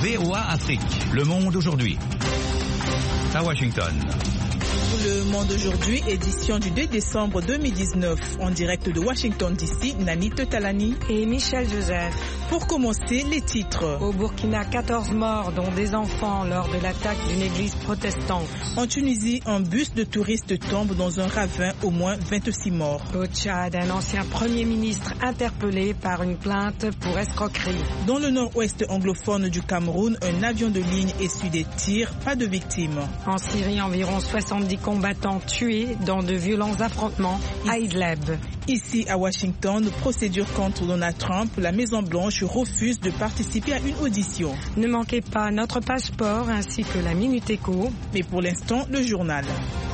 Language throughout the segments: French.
VOA Afrique. Le monde aujourd'hui. À Washington. Le Monde aujourd'hui, édition du 2 décembre 2019. En direct de Washington DC, Nani Tetalani et Michel Joseph. Pour commencer, les titres. Au Burkina, 14 morts, dont des enfants, lors de l'attaque d'une église protestante. En Tunisie, un bus de touristes tombe dans un ravin, au moins 26 morts. Au Tchad, un ancien Premier ministre interpellé par une plainte pour escroquerie. Dans le nord-ouest anglophone du Cameroun, un avion de ligne essuie des tirs, pas de victimes. En Syrie, environ 70 combattants tués dans de violents affrontements à Idlib. Ici à Washington, procédure contre Donald Trump, la Maison-Blanche refuse de participer à une audition. Ne manquez pas notre page sport ainsi que la Minute Éco. Mais pour l'instant, le journal.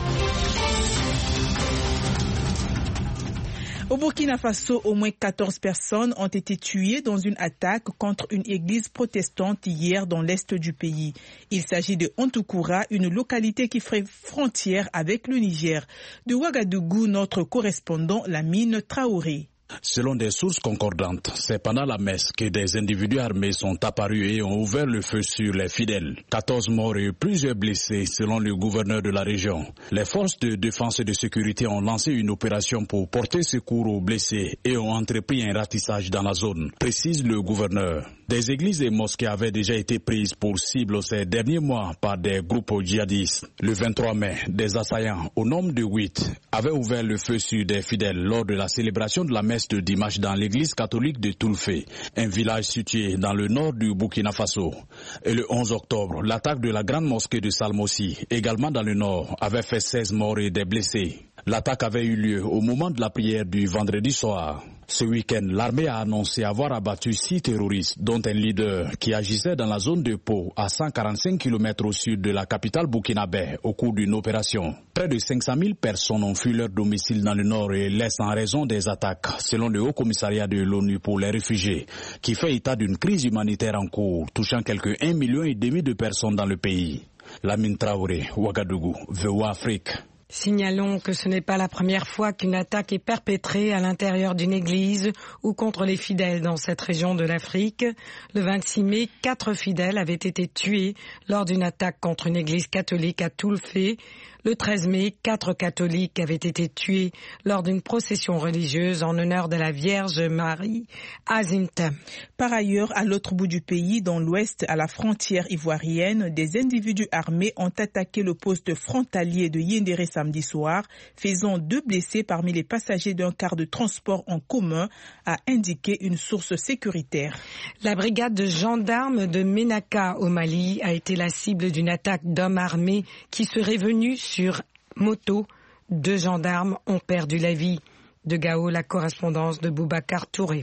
Au Burkina Faso, au moins 14 personnes ont été tuées dans une attaque contre une église protestante hier dans l'est du pays. Il s'agit de Antoukoura, une localité qui ferait frontière avec le Niger. De Ouagadougou, notre correspondant Lamine Traoré. Selon des sources concordantes, c'est pendant la messe que des individus armés sont apparus et ont ouvert le feu sur les fidèles. 14 morts et plusieurs blessés selon le gouverneur de la région. Les forces de défense et de sécurité ont lancé une opération pour porter secours aux blessés et ont entrepris un ratissage dans la zone, précise le gouverneur. Des églises et mosquées avaient déjà été prises pour cible ces derniers mois par des groupes djihadistes. Le 23 mai, des assaillants, au nombre de 8, avaient ouvert le feu sur des fidèles lors de la célébration de la messe de dimanche dans l'église catholique de Toulfé, un village situé dans le nord du Burkina Faso. Et le 11 octobre, l'attaque de la grande mosquée de Salmossi, également dans le nord, avait fait 16 morts et des blessés. L'attaque avait eu lieu au moment de la prière du vendredi soir. Ce week-end, l'armée a annoncé avoir abattu 6 terroristes, dont un leader qui agissait dans la zone de Pau, à 145 km au sud de la capitale burkinabé, au cours d'une opération. Près de 500 000 personnes ont fui leur domicile dans le nord et l'est en raison des attaques, selon le Haut Commissariat de l'ONU pour les réfugiés, qui fait état d'une crise humanitaire en cours, touchant quelque 1,5 million de personnes dans le pays. Lamine Traoré, Ouagadougou, VOA Afrique. Signalons que ce n'est pas la première fois qu'une attaque est perpétrée à l'intérieur d'une église ou contre les fidèles dans cette région de l'Afrique. Le 26 mai, 4 fidèles avaient été tués lors d'une attaque contre une église catholique à Toulfé. Le 13 mai, 4 catholiques avaient été tués lors d'une procession religieuse en honneur de la Vierge Marie à Zinta. Par ailleurs, à l'autre bout du pays, dans l'ouest, à la frontière ivoirienne, des individus armés ont attaqué le poste frontalier de Yendéré samedi soir, faisant 2 blessés parmi les passagers d'un car de transport en commun, a indiqué une source sécuritaire. La brigade de gendarmes de Ménaka au Mali a été la cible d'une attaque d'hommes armés qui seraient venus sur moto. 2 gendarmes ont perdu la vie. De Gao, la correspondance de Boubacar Touré.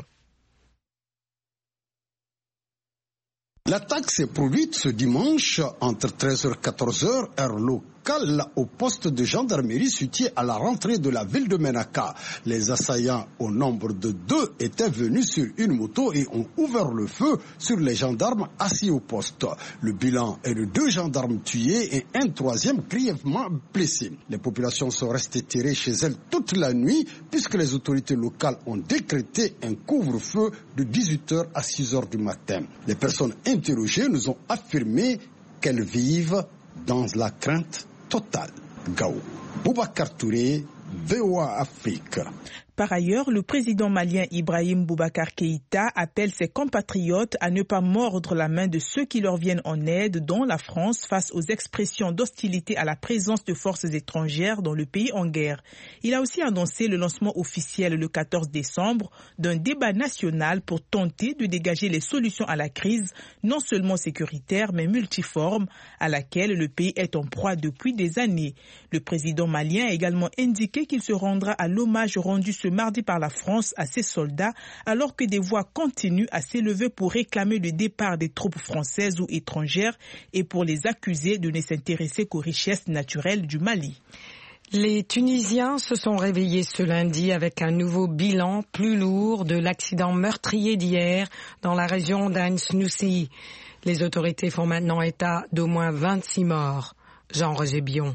L'attaque s'est produite ce dimanche entre 13h et 14h, heure locale, au poste de gendarmerie situé à la rentrée de la ville de Ménaka. Les assaillants, au nombre de 2, étaient venus sur une moto et ont ouvert le feu sur les gendarmes assis au poste. Le bilan est de 2 gendarmes tués et un 3e grièvement blessé. Les populations sont restées tirées chez elles toute la nuit puisque les autorités locales ont décrété un couvre-feu de 18h à 6h du matin. Les personnes interrogées nous ont affirmé qu'elles vivent dans la crainte totale. Gao, Boubacar Touré, VOA Afrique. Par ailleurs, le président malien Ibrahim Boubacar Keïta appelle ses compatriotes à ne pas mordre la main de ceux qui leur viennent en aide, dont la France, face aux expressions d'hostilité à la présence de forces étrangères dans le pays en guerre. Il a aussi annoncé le lancement officiel le 14 décembre d'un débat national pour tenter de dégager les solutions à la crise, non seulement sécuritaire mais multiforme, à laquelle le pays est en proie depuis des années. Le président malien a également indiqué qu'il se rendra à l'hommage rendu ce mardi par la France à ses soldats, alors que des voix continuent à s'élever pour réclamer le départ des troupes françaises ou étrangères et pour les accuser de ne s'intéresser qu'aux richesses naturelles du Mali. Les Tunisiens se sont réveillés ce lundi avec un nouveau bilan plus lourd de l'accident meurtrier d'hier dans la région d'Ain Snoussi. Les autorités font maintenant état d'au moins 26 morts. Jean-Roger Bion.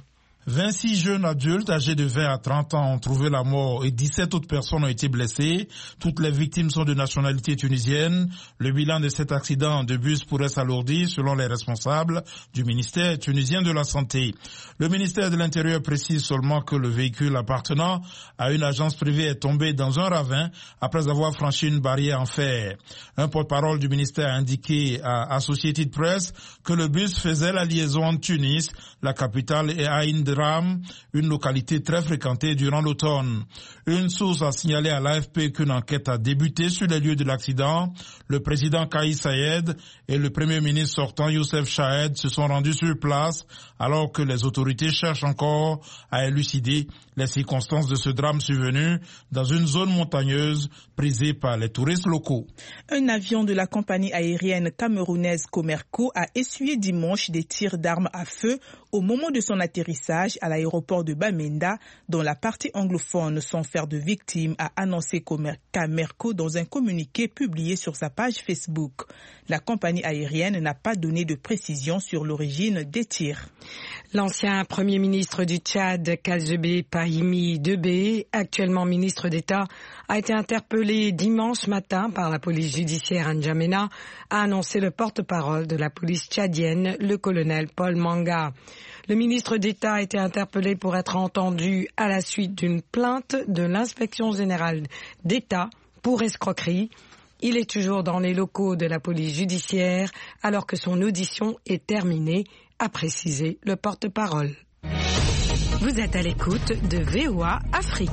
26 jeunes adultes âgés de 20 à 30 ans ont trouvé la mort et 17 autres personnes ont été blessées. Toutes les victimes sont de nationalité tunisienne. Le bilan de cet accident de bus pourrait s'alourdir selon les responsables du ministère tunisien de la Santé. Le ministère de l'Intérieur précise seulement que le véhicule appartenant à une agence privée est tombé dans un ravin après avoir franchi une barrière en fer. Un porte-parole du ministère a indiqué à Associated Press que le bus faisait la liaison entre Tunis, la capitale, et Ain Dram, une localité très fréquentée durant l'automne. Une source a signalé à l'AFP qu'une enquête a débuté sur les lieux de l'accident. Le président Kais Saied et le premier ministre sortant Youssef Chahed se sont rendus sur place alors que les autorités cherchent encore à élucider les circonstances de ce drame survenu dans une zone montagneuse prisée par les touristes locaux. Un avion de la compagnie aérienne camerounaise Comerco a essuyé dimanche des tirs d'armes à feu au moment de son atterrissage à l'aéroport de Bamenda, dont la partie anglophone sans faire de victimes, a annoncé Comerco dans un communiqué publié sur sa page Facebook. La compagnie aérienne n'a pas donné de précision sur l'origine des tirs. L'ancien Premier ministre du Tchad, Kazebe Pahimi Debé, actuellement ministre d'État, a été interpellé dimanche matin par la police judiciaire à N'Djamena, a annoncé le porte-parole de la police tchadienne, le colonel Paul Manga. Le ministre d'État a été interpellé pour être entendu à la suite d'une plainte de l'inspection générale d'État pour escroquerie. Il est toujours dans les locaux de la police judiciaire alors que son audition est terminée, a précisé le porte-parole. Vous êtes à l'écoute de VOA Afrique.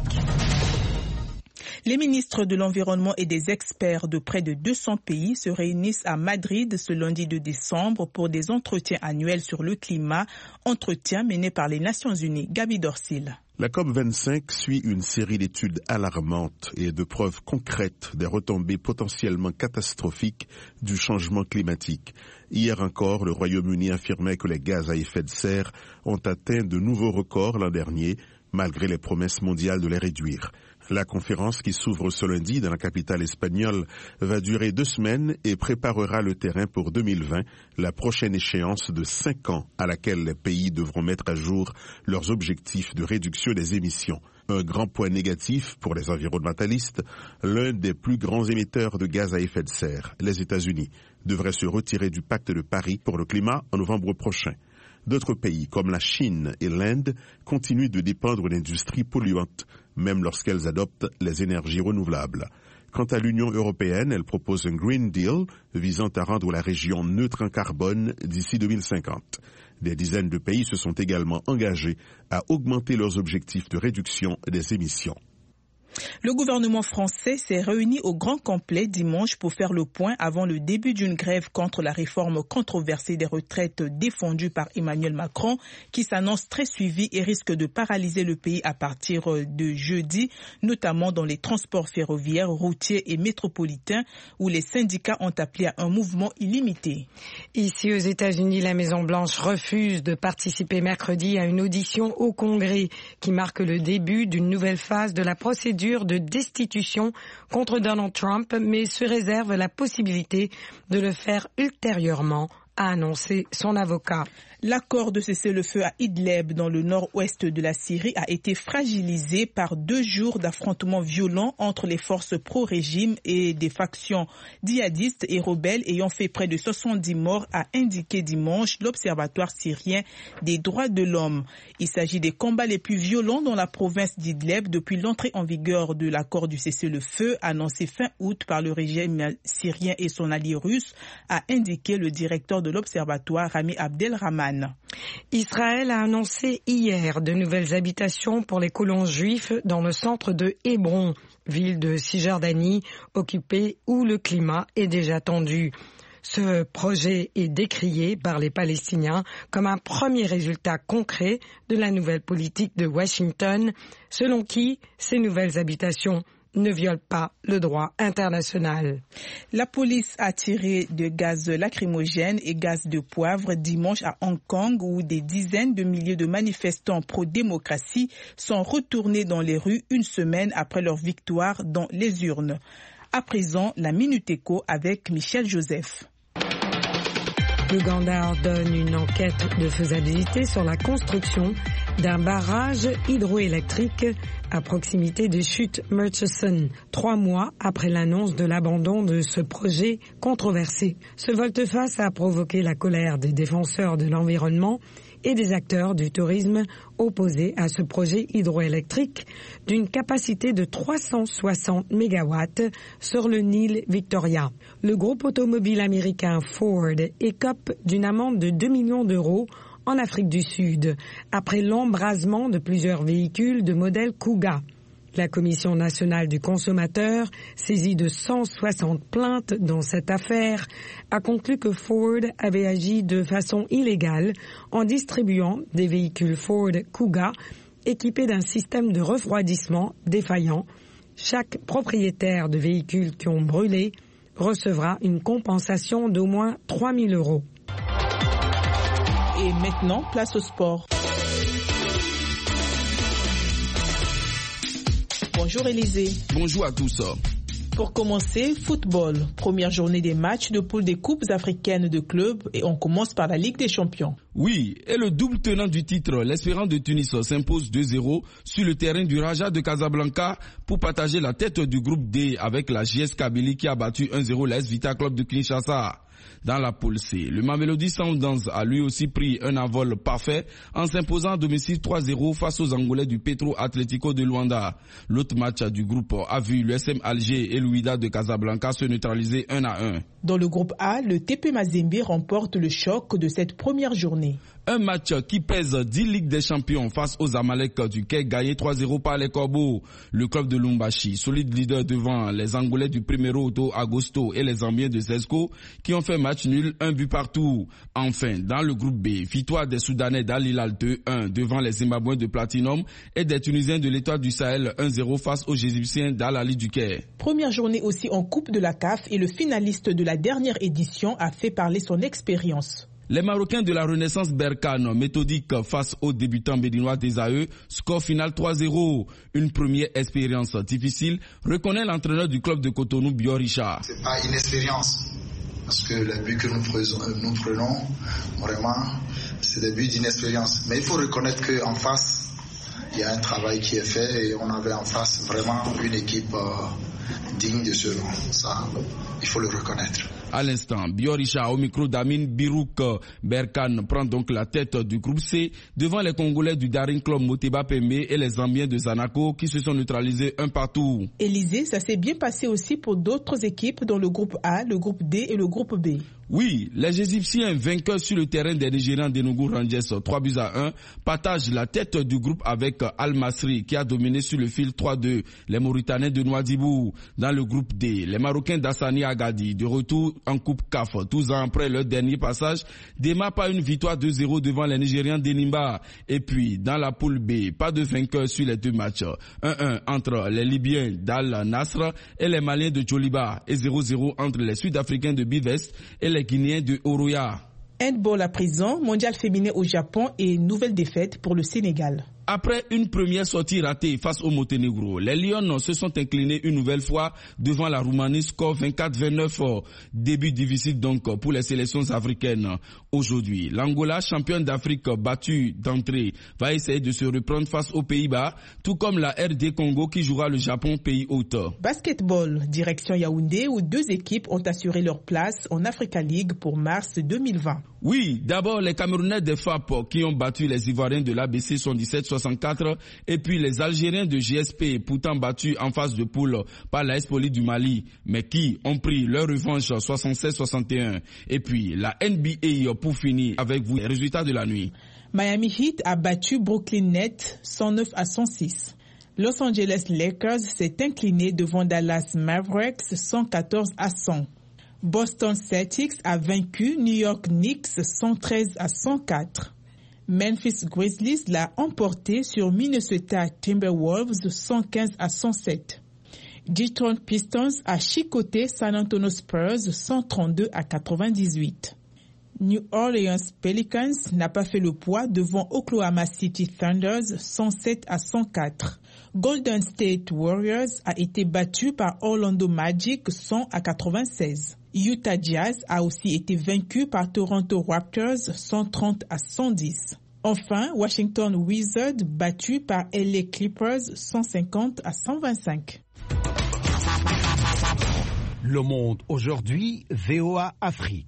Les ministres de l'Environnement et des experts de près de 200 pays se réunissent à Madrid ce lundi 2 décembre pour des entretiens annuels sur le climat, entretiens menés par les Nations Unies. Gabi Dorsil. La COP25 suit une série d'études alarmantes et de preuves concrètes des retombées potentiellement catastrophiques du changement climatique. Hier encore, le Royaume-Uni affirmait que les gaz à effet de serre ont atteint de nouveaux records l'an dernier, malgré les promesses mondiales de les réduire. La conférence qui s'ouvre ce lundi dans la capitale espagnole va durer 2 semaines et préparera le terrain pour 2020, la prochaine échéance de 5 ans à laquelle les pays devront mettre à jour leurs objectifs de réduction des émissions. Un grand point négatif pour les environnementalistes, l'un des plus grands émetteurs de gaz à effet de serre, les États-Unis, devrait se retirer du pacte de Paris pour le climat en novembre prochain. D'autres pays, comme la Chine et l'Inde, continuent de dépendre d'industries polluantes, même lorsqu'elles adoptent les énergies renouvelables. Quant à l'Union européenne, elle propose un Green Deal visant à rendre la région neutre en carbone d'ici 2050. Des dizaines de pays se sont également engagés à augmenter leurs objectifs de réduction des émissions. Le gouvernement français s'est réuni au grand complet dimanche pour faire le point avant le début d'une grève contre la réforme controversée des retraites défendue par Emmanuel Macron, qui s'annonce très suivie et risque de paralyser le pays à partir de jeudi, notamment dans les transports ferroviaires, routiers et métropolitains, où les syndicats ont appelé à un mouvement illimité. Ici aux États-Unis, la Maison-Blanche refuse de participer mercredi à une audition au Congrès qui marque le début d'une nouvelle phase de la procédure de destitution contre Donald Trump, mais se réserve la possibilité de le faire ultérieurement, a annoncé son avocat. L'accord de cessez-le-feu à Idlib, dans le nord-ouest de la Syrie, a été fragilisé par 2 jours d'affrontements violents entre les forces pro-régime et des factions djihadistes et rebelles ayant fait près de 70 morts, a indiqué dimanche l'Observatoire syrien des droits de l'homme. Il s'agit des combats les plus violents dans la province d'Idlib depuis l'entrée en vigueur de l'accord du cessez-le-feu annoncé fin août par le régime syrien et son allié russe, a indiqué le directeur de l'Observatoire, Rami Abdelrahman. Israël a annoncé hier de nouvelles habitations pour les colons juifs dans le centre de Hébron, ville de Cisjordanie occupée où le climat est déjà tendu. Ce projet est décrié par les Palestiniens comme un premier résultat concret de la nouvelle politique de Washington, selon qui ces nouvelles habitations ne viole pas le droit international. La police a tiré de gaz lacrymogène et gaz de poivre dimanche à Hong Kong, où des dizaines de milliers de manifestants pro-démocratie sont retournés dans les rues 1 semaine après leur victoire dans les urnes. À présent, la Minute Éco avec Michel Joseph. L'Ouganda ordonne une enquête de faisabilité sur la construction d'un barrage hydroélectrique à proximité de chute Murchison, 3 mois après l'annonce de l'abandon de ce projet controversé. Ce volte-face a provoqué la colère des défenseurs de l'environnement et des acteurs du tourisme opposés à ce projet hydroélectrique d'une capacité de 360 mégawatts sur le Nil Victoria. Le groupe automobile américain Ford écope d'une amende de 2 millions d'euros en Afrique du Sud, après l'embrasement de plusieurs véhicules de modèle Kuga. La Commission nationale du consommateur, saisie de 160 plaintes dans cette affaire, a conclu que Ford avait agi de façon illégale en distribuant des véhicules Ford Kuga équipés d'un système de refroidissement défaillant. Chaque propriétaire de véhicules qui ont brûlé recevra une compensation d'au moins 3 000 euros. Et maintenant, place au sport. Bonjour Élisée. Bonjour à tous. Pour commencer, football. Première journée des matchs de poule des coupes africaines de clubs et on commence par la Ligue des champions. Oui, et le double tenant du titre, l'Espérance de Tunis, s'impose 2-0 sur le terrain du Raja de Casablanca pour partager la tête du groupe D avec la JS Kabylie qui a battu 1-0 l'AS Vita Club de Kinshasa. Dans la poule C, le Mamelodi Sundowns a lui aussi pris un envol parfait en s'imposant à domicile 3-0 face aux Angolais du Petro Atlético de Luanda. L'autre match du groupe a vu l'USM Alger et l'Ouida de Casablanca se neutraliser 1-1. Dans le groupe A, le TP Mazembe remporte le choc de cette première journée. Un match qui pèse 10 Ligues des Champions face aux Amalek du Quai, gagné 3-0 par les Corbeaux. Le club de Lumbashi, solide leader devant les Angolais du Primeiro Auto Agosto et les Zambiens de Zesco, qui ont fait match nul, 1 but partout. Enfin, dans le groupe B, victoire des Soudanais d'Al Hilal 2-1 devant les Zimbabwéens de Platinum et des Tunisiens de l'Étoile du Sahel 1-0 face aux Égyptiens d'Al Ahly du Quai. Première journée aussi en Coupe de la CAF et le finaliste de la dernière édition a fait parler son expérience. Les Marocains de la Renaissance Berkane, méthodique face aux débutants béninois des AE, score final 3-0. Une première expérience difficile, reconnaît l'entraîneur du club de Cotonou, Bio Richard. C'est pas une expérience, parce que les buts que nous prenons, vraiment, c'est des buts d'inexpérience. Mais il faut reconnaître qu'en face, il y a un travail qui est fait et on avait en face vraiment une équipe digne de ce nom. Ça, il faut le reconnaître. À l'instant, Bioricha au micro d'Amin Birouk Berkane prend donc la tête du groupe C devant les Congolais du Daring Club Moteba Pembe et les Zambiens de Zanaco qui se sont neutralisés un partout. Élisée, ça s'est bien passé aussi pour d'autres équipes dans le groupe A, le groupe D et le groupe B. Oui, les Égyptiens vainqueurs sur le terrain des Nigérians d'Enugu Rangers 3-1 partagent la tête du groupe avec Al Masry qui a dominé sur le fil 3-2 les Mauritaniens de Nouadhibou. Dans le groupe D, les Marocains d'Assani Agadi de retour en Coupe CAF 12 ans après leur dernier passage démarrent par une victoire 2-0 devant les Nigérians d'Enimba. Et puis dans la poule B, pas de vainqueur sur les deux matchs. 1-1 entre les Libyens d'Al Nasr et les Maliens de Djoliba et 0-0 entre les Sud-Africains de Bivest et les Guinéens de Oroya. Handball à présent, mondial féminin au Japon et nouvelle défaite pour le Sénégal. Après une première sortie ratée face au Monténégro, les Lions se sont inclinés une nouvelle fois devant la Roumanie, score 24-29. Début difficile donc pour les sélections africaines. Aujourd'hui, l'Angola, championne d'Afrique battue d'entrée, va essayer de se reprendre face aux Pays-Bas, tout comme la RD Congo qui jouera le Japon, pays hôte. Basketball, direction Yaoundé où deux équipes ont assuré leur place en Africa League pour mars 2020. Oui, d'abord les Camerounais des FAP qui ont battu les Ivoiriens de l'ABC 77-64 et puis les Algériens de GSP pourtant battus en phase de poule par l'AS Poli du Mali mais qui ont pris leur revanche 76-61 et puis la NBA pour finir avec vous les résultats de la nuit. Miami Heat a battu Brooklyn Nets 109-106. Los Angeles Lakers s'est incliné devant Dallas Mavericks 114-100. Boston Celtics a vaincu New York Knicks 113-104. Memphis Grizzlies l'a emporté sur Minnesota Timberwolves 115-107. Detroit Pistons a chicoté San Antonio Spurs 132-98. New Orleans Pelicans n'a pas fait le poids devant Oklahoma City Thunders 107-104. Golden State Warriors a été battu par Orlando Magic 100-96. Utah Jazz a aussi été vaincu par Toronto Raptors 130-110. Enfin, Washington Wizards battu par LA Clippers 150-125. Le Monde aujourd'hui, VOA Afrique.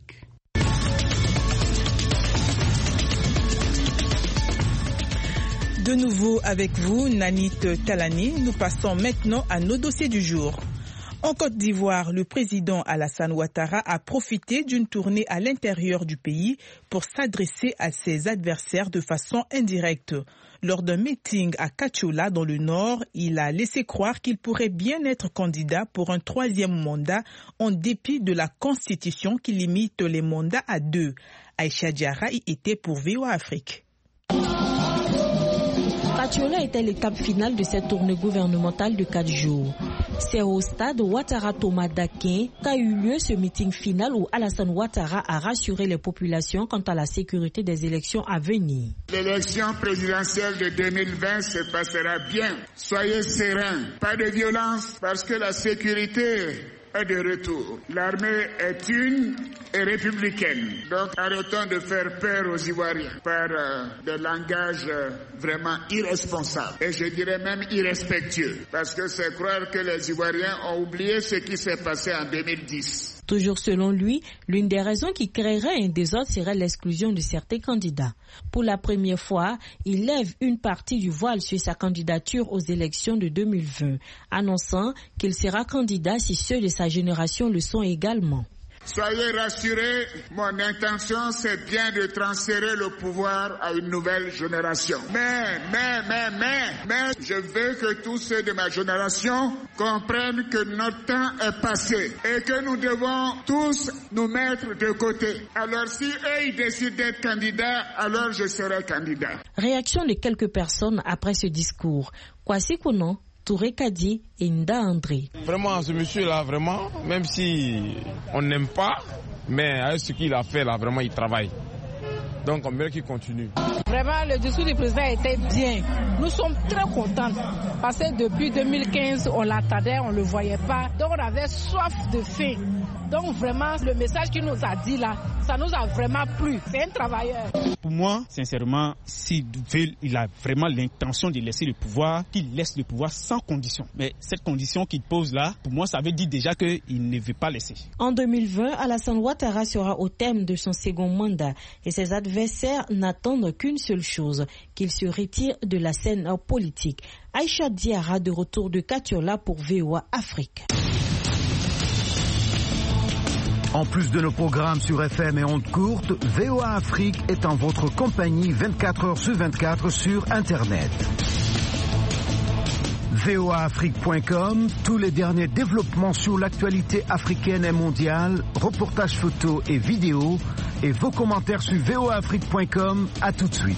De nouveau avec vous, Nanit Talani. Nous passons maintenant à nos dossiers du jour. En Côte d'Ivoire, le président Alassane Ouattara a profité d'une tournée à l'intérieur du pays pour s'adresser à ses adversaires de façon indirecte. Lors d'un meeting à Kachola dans le Nord, il a laissé croire qu'il pourrait bien être candidat pour un 3e mandat en dépit de la Constitution qui limite les mandats à 2. Aïcha Diarra y était pour VOA Afrique. Kachola était l'étape finale de cette tournée gouvernementale de 4 jours. C'est au stade Ouattara Thomas Dakin qu'a eu lieu ce meeting final où Alassane Ouattara a rassuré les populations quant à la sécurité des élections à venir. L'élection présidentielle de 2020 se passera bien. Soyez sereins, pas de violence parce que la sécurité est de retour. L'armée est une et républicaine. Donc arrêtons de faire peur aux Ivoiriens par des langages vraiment irresponsables. Et je dirais même irrespectueux. Parce que c'est croire que les Ivoiriens ont oublié ce qui s'est passé en 2010. Toujours selon lui, l'une des raisons qui créerait un désordre serait l'exclusion de certains candidats. Pour la première fois, il lève une partie du voile sur sa candidature aux élections de 2020, annonçant qu'il sera candidat si ceux de sa génération le sont également. Soyez rassurés, mon intention c'est bien de transférer le pouvoir à une nouvelle génération. Mais, je veux que tous ceux de ma génération comprennent que notre temps est passé et que nous devons tous nous mettre de côté. Alors si eux ils décident d'être candidats, alors je serai candidat. Réaction de quelques personnes après ce discours. Kwasi Kounon, Touré Kadi et Nda André. Vraiment, ce monsieur-là, vraiment, même si on n'aime pas, mais avec ce qu'il a fait là, vraiment, il travaille. Donc, on veut qu'il continue. Vraiment, le discours du président était bien. Nous sommes très contents parce que depuis 2015, on l'attendait, on ne le voyait pas. Donc, on avait soif de faim. Donc, vraiment, le message qu'il nous a dit là, ça nous a vraiment plu. C'est un travailleur. Pour moi, sincèrement, il a vraiment l'intention de laisser le pouvoir, qu'il laisse le pouvoir sans condition. Mais cette condition qu'il pose là, pour moi, ça veut dire déjà qu'il ne veut pas laisser. En 2020, Alassane Ouattara sera au terme de son second mandat et ses adversaires n'attendent qu'une seule chose, qu'il se retire de la scène politique. Aïcha Diarra de retour de Kachola pour VOA Afrique. En plus de nos programmes sur FM et ondes courtes, VOA Afrique est en votre compagnie 24 heures sur 24 sur Internet. voaafrique.com, tous les derniers développements sur l'actualité africaine et mondiale, reportages photos et vidéos, et vos commentaires sur voaafrique.com. À tout de suite.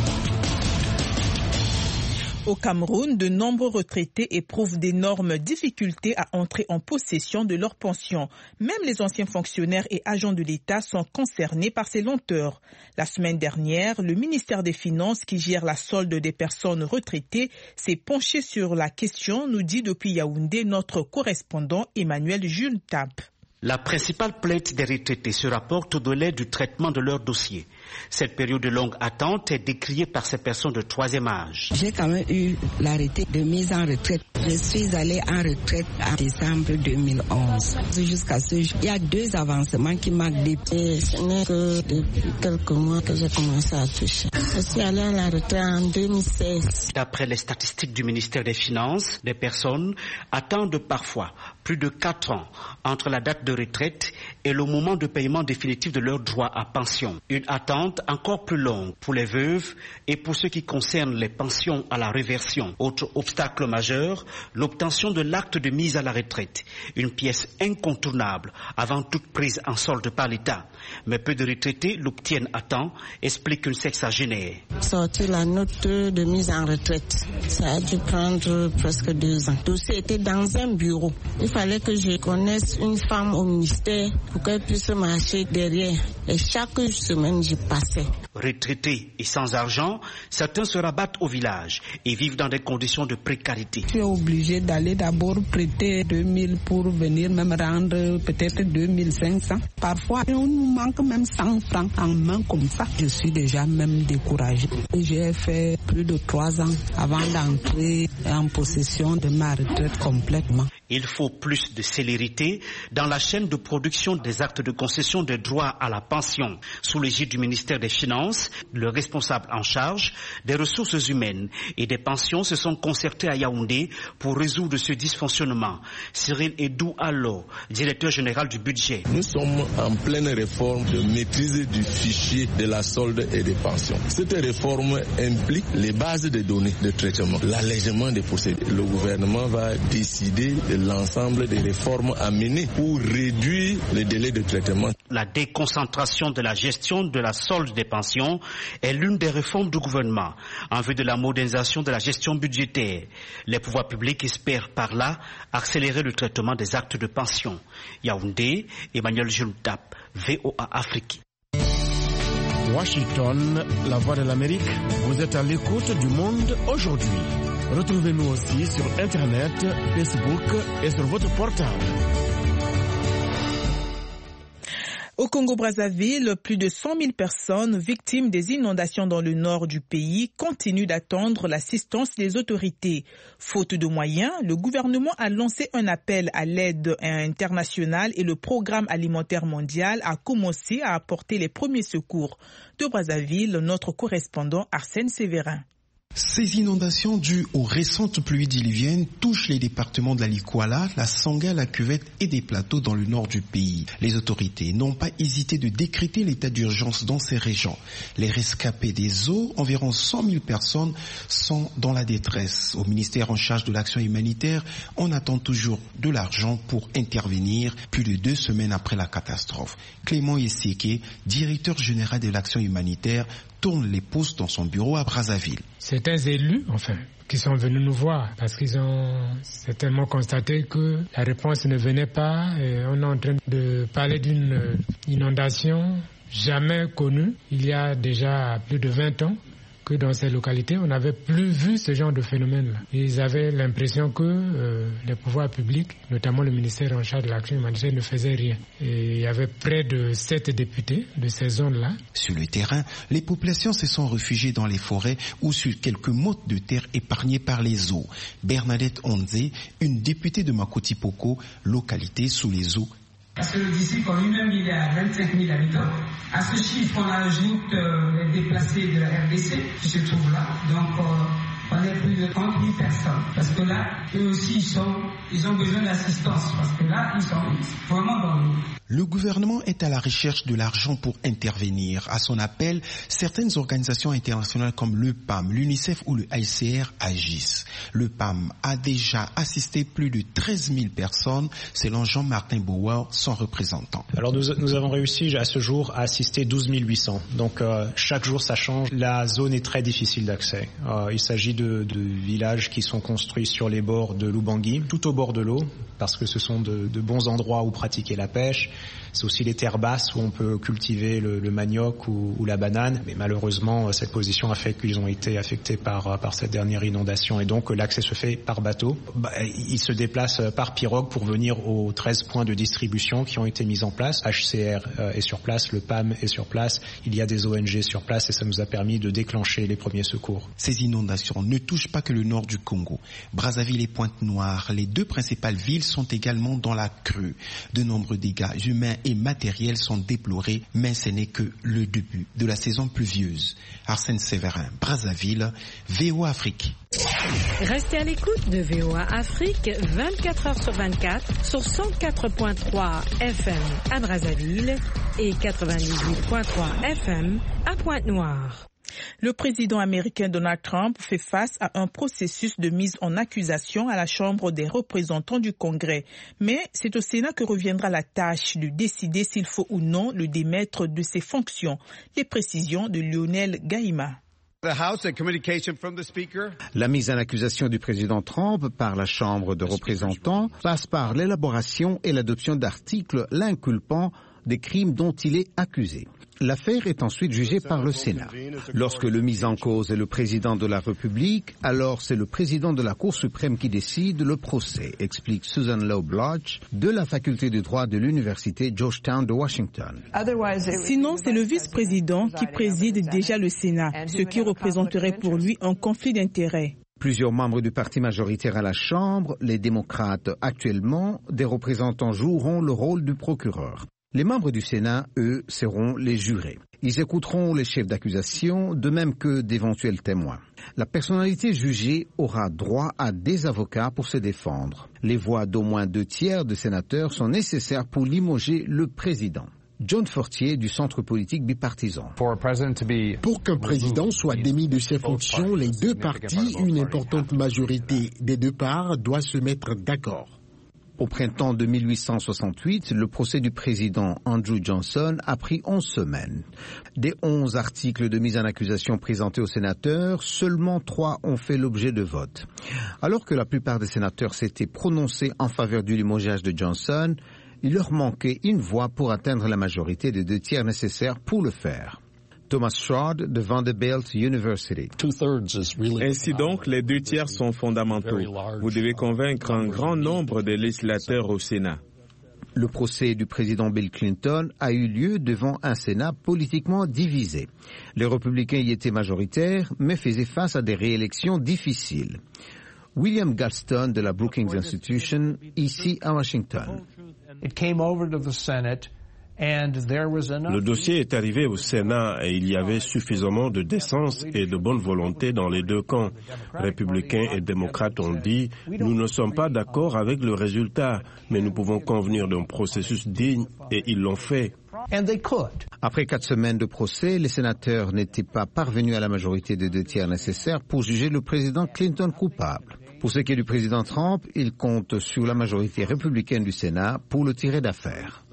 Au Cameroun, de nombreux retraités éprouvent d'énormes difficultés à entrer en possession de leur pension. Même les anciens fonctionnaires et agents de l'État sont concernés par ces lenteurs. La semaine dernière, le ministère des Finances, qui gère la solde des personnes retraitées, s'est penché sur la question, nous dit depuis Yaoundé notre correspondant Emmanuel Jules Tap. La principale plainte des retraités se rapporte au délai du traitement de leur dossier. Cette période de longue attente est décriée par ces personnes de troisième âge. J'ai quand même eu l'arrêté de mise en retraite. Je suis allée en retraite en décembre 2011. Jusqu'à ce jour, il y a 2 avancements qui manquent depuis. Ce n'est que depuis quelques mois que j'ai commencé à toucher. Je suis allée à la retraite en 2016. D'après les statistiques du ministère des Finances, les personnes attendent parfois plus de 4 ans entre la date de retraite et le moment de paiement définitif de leur droit à pension. Une attente encore plus longue pour les veuves et pour ceux qui concernent les pensions à la réversion. Autre obstacle majeur, l'obtention de l'acte de mise à la retraite, une pièce incontournable avant toute prise en solde par l'État. Mais peu de retraités l'obtiennent à temps, explique une sexagénaire. Sortir la note de mise en retraite, ça a dû prendre presque 2 ans. Tout ça était dans un bureau. Il fallait que je connaisse une femme au ministère pour qu'elle puisse marcher derrière. Et chaque semaine, je passait. Retraités et sans argent, certains se rabattent au village et vivent dans des conditions de précarité. Tu es obligé d'aller d'abord prêter 2000 pour venir même rendre peut-être 2500. Parfois, on nous manque même 100 francs en main comme ça. Je suis déjà même découragée. J'ai fait plus de 3 ans avant d'entrer en possession de ma retraite complètement. Il faut plus de célérité dans la chaîne de production des actes de concession de droits à la pension. Sous l'égide du ministère des Finances, le responsable en charge des ressources humaines et des pensions se sont concertés à Yaoundé pour résoudre ce dysfonctionnement. Cyril Edou Allo, directeur général du budget. Nous sommes en pleine réforme de maîtrise du fichier de la solde et des pensions. Cette réforme implique les bases de données de traitement, l'allègement des procédures. Le gouvernement va décider de l'ensemble des réformes à mener pour réduire les délais de traitement. La déconcentration de la gestion de la solde des pensions est l'une des réformes du gouvernement en vue de la modernisation de la gestion budgétaire. Les pouvoirs publics espèrent par là accélérer le traitement des actes de pension. Yaoundé, Emmanuel Juldap, VOA Afrique. Washington, la voix de l'Amérique, vous êtes à l'écoute du monde aujourd'hui. Retrouvez-nous aussi sur Internet, Facebook et sur votre portable. Au Congo-Brazzaville, plus de 100 000 personnes victimes des inondations dans le nord du pays continuent d'attendre l'assistance des autorités. Faute de moyens, le gouvernement a lancé un appel à l'aide internationale et le Programme alimentaire mondial a commencé à apporter les premiers secours. De Brazzaville, notre correspondant Arsène Sévérin. Ces inondations dues aux récentes pluies diluviennes touchent les départements de la Likwala, la Sangha, la Cuvette et des plateaux dans le nord du pays. Les autorités n'ont pas hésité de décréter l'état d'urgence dans ces régions. Les rescapés des eaux, environ 100 000 personnes, sont dans la détresse. Au ministère en charge de l'action humanitaire, on attend toujours de l'argent pour intervenir plus de 2 semaines après la catastrophe. Clément Yesseke, directeur général de l'action humanitaire, tourne les pouces dans son bureau à Brazzaville. Certains élus, qui sont venus nous voir parce qu'ils ont certainement constaté que la réponse ne venait pas. Et on est en train de parler d'une inondation jamais connue. Il y a déjà plus de 20 ans que dans ces localités, on n'avait plus vu ce genre de phénomène-là. Ils avaient l'impression que les pouvoirs publics, notamment le ministère en charge de l'action humanitaire, ne faisaient rien. Et il y avait près de 7 députés de ces zones-là. Sur le terrain, les populations se sont réfugiées dans les forêts ou sur quelques mottes de terre épargnées par les eaux. Bernadette Onze, une députée de Makoti-Poko, localité sous les eaux. Parce que le district en lui-même, il est à 25 000 habitants. À ce chiffre, on ajoute les déplacés de la RDC qui se trouvent là. Donc, on est plus de 30 000 personnes. Parce que là, eux aussi, ils ont besoin d'assistance. Parce que là, ils sont vraiment dans l'eau. Le gouvernement est à la recherche de l'argent pour intervenir. À son appel, certaines organisations internationales comme le PAM, l'UNICEF ou le HCR agissent. Le PAM a déjà assisté plus de 13 000 personnes, selon Jean-Martin Bauer, son représentant. Alors nous avons réussi à ce jour à assister 12 800. Donc chaque jour ça change. La zone est très difficile d'accès. Il s'agit de villages qui sont construits sur les bords de l'Ubangi, tout au bord de l'eau, parce que ce sont de bons endroits où pratiquer la pêche. C'est aussi les terres basses où on peut cultiver le manioc ou la banane. Mais malheureusement, cette position a fait qu'ils ont été affectés par cette dernière inondation. Et donc, l'accès se fait par bateau. Ils se déplacent par pirogue pour venir aux 13 points de distribution qui ont été mis en place. HCR est sur place, le PAM est sur place. Il y a des ONG sur place et ça nous a permis de déclencher les premiers secours. Ces inondations ne touchent pas que le nord du Congo. Brazzaville et Pointe-Noire, les 2 principales villes, sont également dans la crue. De nombreux dégâts humains et matériels sont déplorés, mais ce n'est que le début de la saison pluvieuse. Arsène Sévérin, Brazzaville, VOA Afrique. Restez à l'écoute de VOA Afrique 24 heures sur 24 sur 104.3 FM à Brazzaville et 98.3 FM à Pointe-Noire. Le président américain Donald Trump fait face à un processus de mise en accusation à la Chambre des représentants du Congrès. Mais c'est au Sénat que reviendra la tâche de décider s'il faut ou non le démettre de ses fonctions. Les précisions de Lionel Gaïma. La mise en accusation du président Trump par la Chambre de représentants passe par l'élaboration et l'adoption d'articles l'inculpant des crimes dont il est accusé. L'affaire est ensuite jugée par le Sénat. Lorsque le mis en cause est le président de la République, alors c'est le président de la Cour suprême qui décide le procès, explique Susan Loeb Lodge de la faculté de droit de l'université Georgetown de Washington. Sinon, c'est le vice-président qui préside déjà le Sénat, ce qui représenterait pour lui un conflit d'intérêts. Plusieurs membres du parti majoritaire à la Chambre, les démocrates actuellement, des représentants joueront le rôle du procureur. Les membres du Sénat, eux, seront les jurés. Ils écouteront les chefs d'accusation, de même que d'éventuels témoins. La personnalité jugée aura droit à des avocats pour se défendre. Les voix d'au moins 2/3 de sénateurs sont nécessaires pour limoger le président. John Fortier du Centre politique bipartisan. Pour qu'un président soit démis de ses fonctions, les deux partis, une importante majorité des deux parts, doivent se mettre d'accord. Au printemps de 1868, le procès du président Andrew Johnson a pris 11 semaines. Des 11 articles de mise en accusation présentés aux sénateurs, seulement 3 ont fait l'objet de vote. Alors que la plupart des sénateurs s'étaient prononcés en faveur du limogeage de Johnson, il leur manquait une voix pour atteindre la majorité des 2/3 nécessaires pour le faire. Thomas Schroed de Vanderbilt University. Ainsi donc, les 2/3 sont fondamentaux. Vous devez convaincre un grand nombre de législateurs au Sénat. Le procès du président Bill Clinton a eu lieu devant un Sénat politiquement divisé. Les républicains y étaient majoritaires, mais faisaient face à des réélections difficiles. William Galston de la Brookings Institution, ici à Washington. Le dossier est arrivé au Sénat et il y avait suffisamment de décence et de bonne volonté dans les deux camps. Républicains et démocrates ont dit « Nous ne sommes pas d'accord avec le résultat, mais nous pouvons convenir d'un processus digne » et ils l'ont fait. Après 4 semaines de procès, les sénateurs n'étaient pas parvenus à la majorité des 2/3 nécessaires pour juger le président Clinton coupable. Pour ce qui est du président Trump, il compte sur la majorité républicaine du Sénat pour le tirer d'affaire.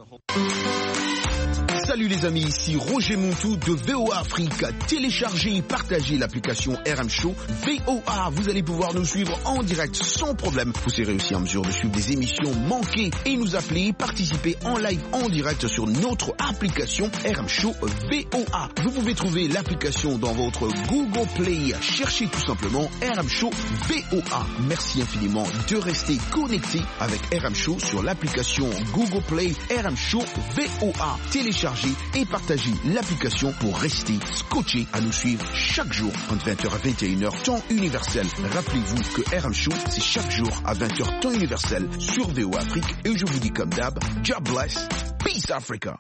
Salut les amis, ici Roger Montou de VOA Afrique. Téléchargez et partagez l'application RM Show VOA. Vous allez pouvoir nous suivre en direct sans problème. Vous serez aussi en mesure de suivre des émissions manquées et nous appeler, participer en live en direct sur notre application RM Show VOA. Vous pouvez trouver l'application dans votre Google Play. Cherchez tout simplement RM Show VOA. Merci infiniment de rester connecté avec RM Show sur l'application Google Play RM Show VOA. Téléchargez et partagez l'application pour rester scotché à nous suivre chaque jour entre 20h à 21h temps universel. Rappelez-vous que RM Show, c'est chaque jour à 20h temps universel sur VOA Afrique et je vous dis comme d'hab, God bless, peace Africa.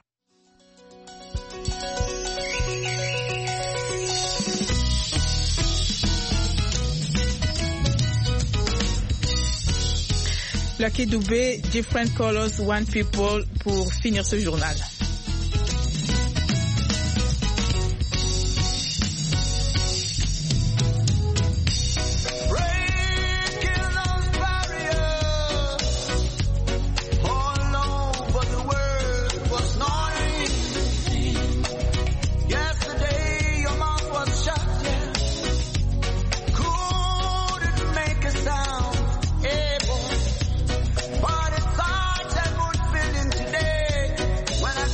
Lucky Dubé, Different Colors, One People pour finir ce journal. When I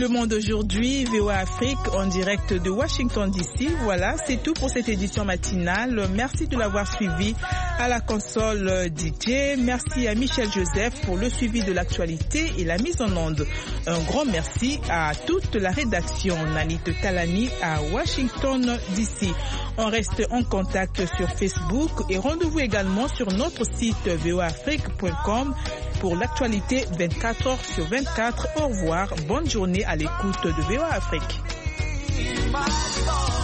Le Monde aujourd'hui, VOA Afrique en direct de Washington DC. Voilà, c'est tout pour cette édition matinale. Merci de l'avoir suivi à la console DJ. Merci à Michel Joseph pour le suivi de l'actualité et la mise en onde. Un grand merci à toute la rédaction. Nanit Talani à Washington DC. On reste en contact sur Facebook et rendez-vous également sur notre site voaafrique.com pour l'actualité 24 heures sur 24. Au revoir, bonne journée à l'écoute de VOA Afrique.